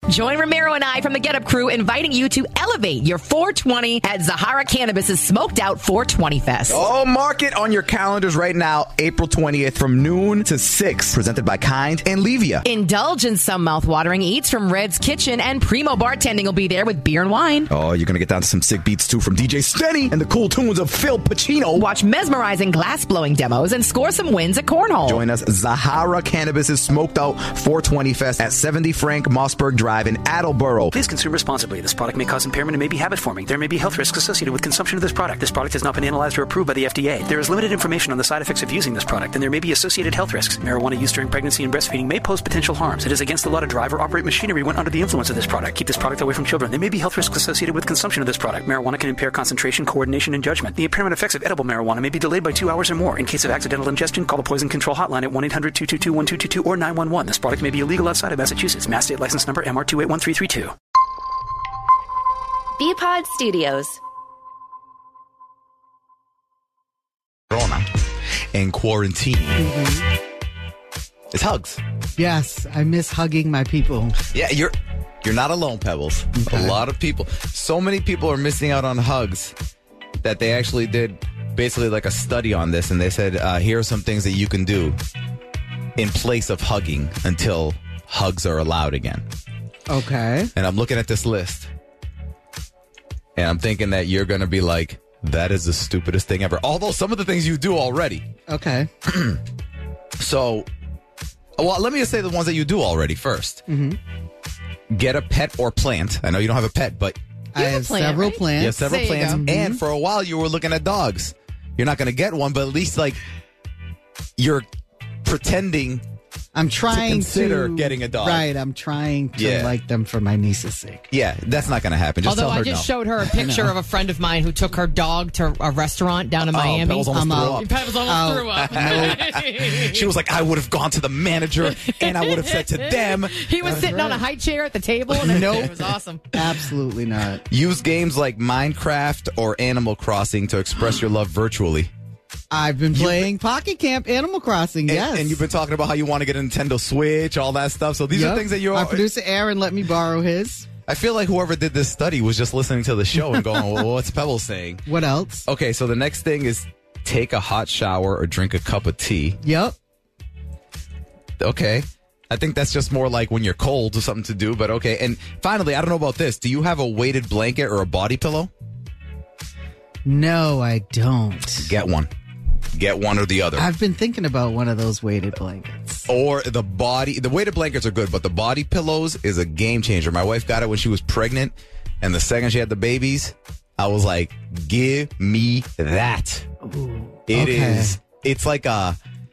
Join Romero and I from the Get Up crew inviting you to elevate your 420 at Zahara Cannabis' Smoked Out 420 Fest. Oh, mark it on your calendars right now, April 20th from noon to 6. Presented by Kind and Levia. Indulge in some mouth-watering eats from Red's Kitchen, and Primo Bartending will be there with beer and wine. Oh, you're going to get down to some sick beats too from DJ Stenny and the cool tunes of Phil Pacino. Watch mesmerizing glass-blowing demos and score some wins at Cornhole. Join us, Zahara Cannabis' Smoked Out 420 Fest at 70 Frank Mossberg Drive in Attleboro. Please consume responsibly. This product may cause impairment and may be habit-forming. There may be health risks associated with consumption of this product. This product has not been analyzed or approved by the FDA. There is limited information on the side effects of using this product, and there may be associated health risks. Marijuana use during pregnancy and breastfeeding may pose potential harms. It is against the law to drive or operate machinery when under the influence of this product. Keep this product away from children. There may be health risks associated with consumption of this product. Marijuana can impair concentration, coordination, and judgment. The impairment effects of edible marijuana may be delayed by 2 hours or more. In case of accidental ingestion, call the Poison Control Hotline at 1-800-222-1222 or 911. This product may be illegal outside of Massachusetts. Mass state license number MR281332. Bpod Studios. Corona and quarantine. It's hugs. Yes, I miss hugging my people. Yeah, you're not alone, Pebbles. Okay. A lot of people. So many people are missing out on hugs that they actually did basically like a study on this, and they said, here are some things that you can do in place of hugging until hugs are allowed again. Okay. And I'm looking at this list, and I'm thinking that you're going to be like, that is the stupidest thing ever. Although some of the things you do already. Okay. So, well, let me just say the ones that you do already first. Mm-hmm. Get a pet or plant. I know you don't have a pet, but I have several plants. you have several There you plants. go. And for a while, you were looking at dogs. You're not going to get one, but at least, like, you're pretending I'm trying consider getting a dog. Right, I'm trying to like them for my niece's sake. Yeah, that's not going to happen. Just Although tell her I just no. showed her a picture of a friend of mine who took her dog to a restaurant down in Miami. Pebbles almost threw up. Pebbles almost threw up. She was like, I would have gone to the manager and I would have said to them. He was sitting on a high chair at the table. And Nope. It was awesome. Absolutely not. Use games like Minecraft or Animal Crossing to express your love virtually. I've been playing Pocket Camp Animal Crossing, yes. And you've been talking about how you want to get a Nintendo Switch, all that stuff. So these are things that you're... Our producer Aaron let me borrow his. I feel like whoever did this study was just listening to the show and going, well, what's Pebbles saying? What else? Okay, so the next thing is take a hot shower or drink a cup of tea. Yep. Okay. I think that's just more like when you're cold or something to do, but okay. And finally, I don't know about this. Do you have a weighted blanket or a body pillow? No, I don't. Get one. Get one or the other. I've been thinking about one of those weighted blankets. Or the weighted blankets are good, but the body pillows is a game changer. My wife got it when she was pregnant, and the second she had the babies, I was like, give me that. Ooh, It's like a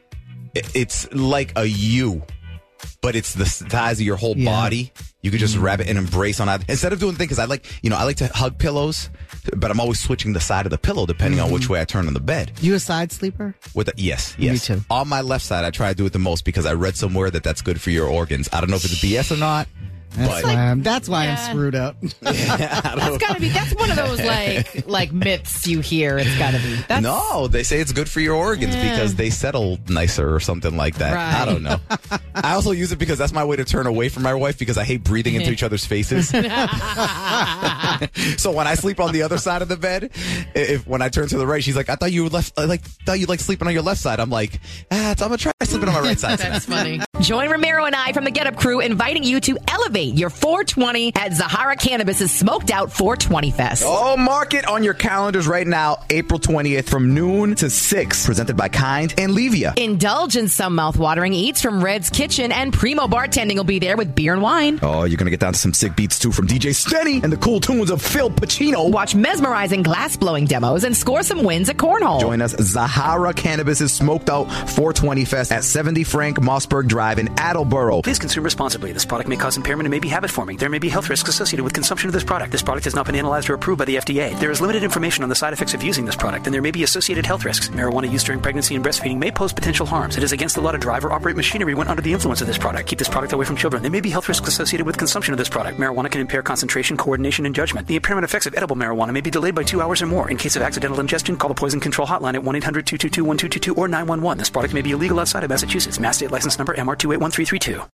U, but it's the size of your whole body. You could just wrap it and embrace on that. Instead of doing the thing, because I like to hug pillows, but I'm always switching the side of the pillow depending on which way I turn on the bed. You a side sleeper? Yes. Me too. On my left side, I try to do it the most because I read somewhere that that's good for your organs. I don't know if it's BS or not. That's why I'm screwed up. That's one of those like myths you hear. It's gotta be. No, they say it's good for your organs because they settle nicer or something like that. Right. I don't know. I also use it because that's my way to turn away from my wife because I hate breathing into each other's faces. So when I sleep on the other side of the bed, when I turn to the right, she's like, I thought you like sleeping on your left side. I'm like, I'm gonna try sleeping on my right side. That's funny. Join Romero and I from the Get Up crew inviting you to elevate your 420 at Zahara Cannabis' Smoked Out 420 Fest. Oh, mark it on your calendars right now, April 20th from noon to 6. Presented by Kind and Levia. Indulge in some mouth-watering eats from Red's Kitchen, and Primo Bartending will be there with beer and wine. Oh, you're going to get down to some sick beats too from DJ Stenny and the cool tunes of Phil Pacino. Watch mesmerizing glass-blowing demos and score some wins at Cornhole. Join us, Zahara Cannabis' Smoked Out 420 Fest at 70 Frank Mossberg Drive in Attleboro. Please consume responsibly. This product may cause impairment and may be habit-forming. There may be health risks associated with consumption of this product. This product has not been analyzed or approved by the FDA. There is limited information on the side effects of using this product, and there may be associated health risks. Marijuana use during pregnancy and breastfeeding may pose potential harms. It is against the law to drive or operate machinery when under the influence of this product. Keep this product away from children. There may be health risks associated with consumption of this product. Marijuana can impair concentration, coordination, and judgment. The impairment effects of edible marijuana may be delayed by 2 hours or more. In case of accidental ingestion, call the Poison Control Hotline at 1-800-222-1222 or 911. This product may be illegal outside of Massachusetts. Mass state license number MR281332.